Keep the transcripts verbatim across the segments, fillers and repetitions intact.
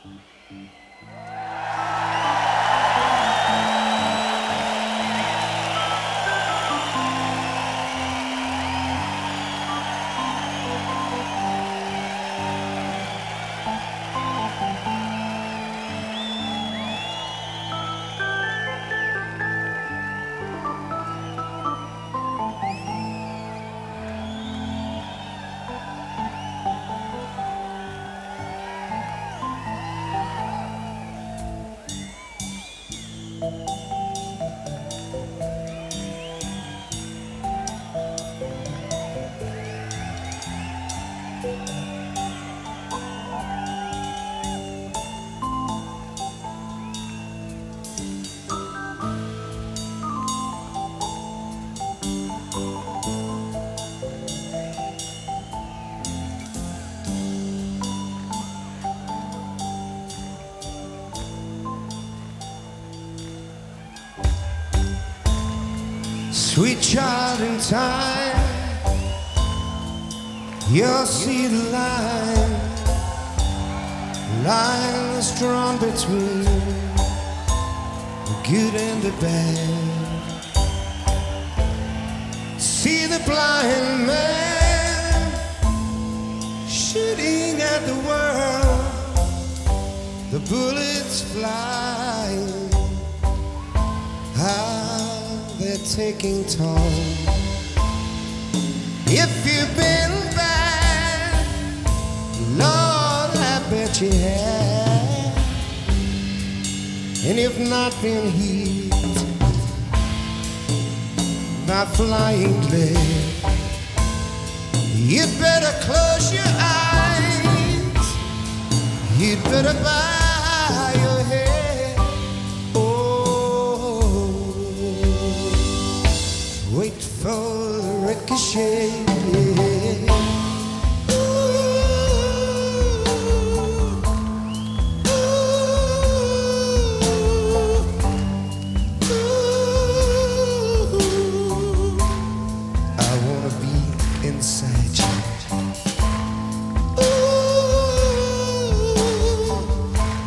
Sweet child in time, you'll see the line, line that's drawn between the good and the bad. See the blind man shooting at the world, the bullets flying. Ah, they're taking toll. If you've been bad, Lord, I bet you have. And if not been hit by flying lead, you'd better close your eyes, you'd better bow your head. Wait for the ricochet. Ooh, ooh, ooh. I wanna be inside you. Ooh,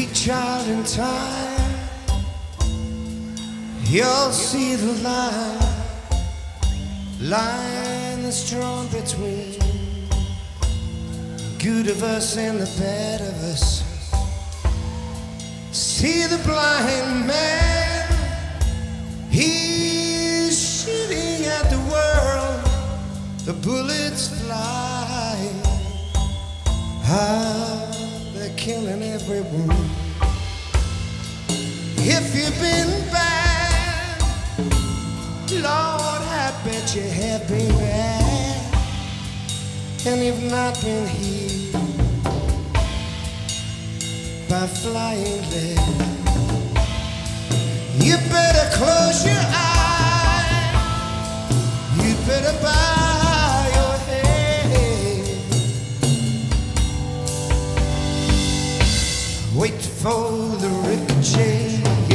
sweet child in time, you'll see the line, line that's drawn between good of us and the bad of us. See the blind man, he's shooting at the world, the bullets fly, ah, they're killing everyone. If you've been bad, Lord, I bet you have been bad, and you've not been healed by flying lead. You better close your eyes, you better bow your head, wait for the ricochet.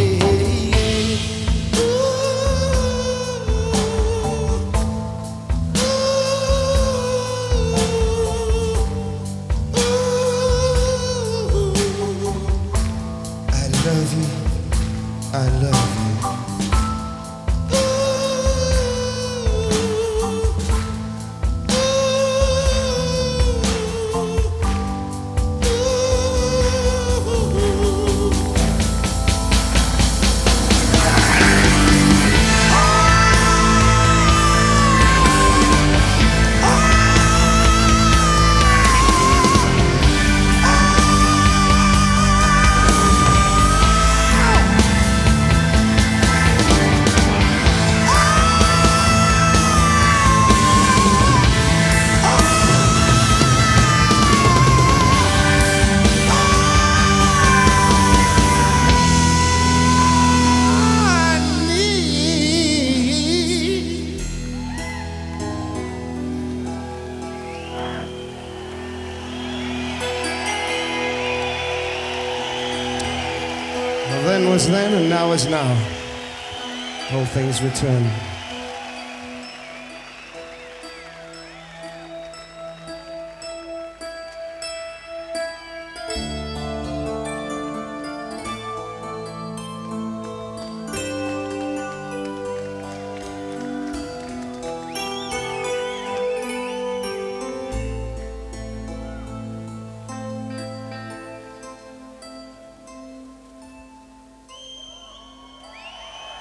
I love you, I love you. Well, then was then and now is now. All things return.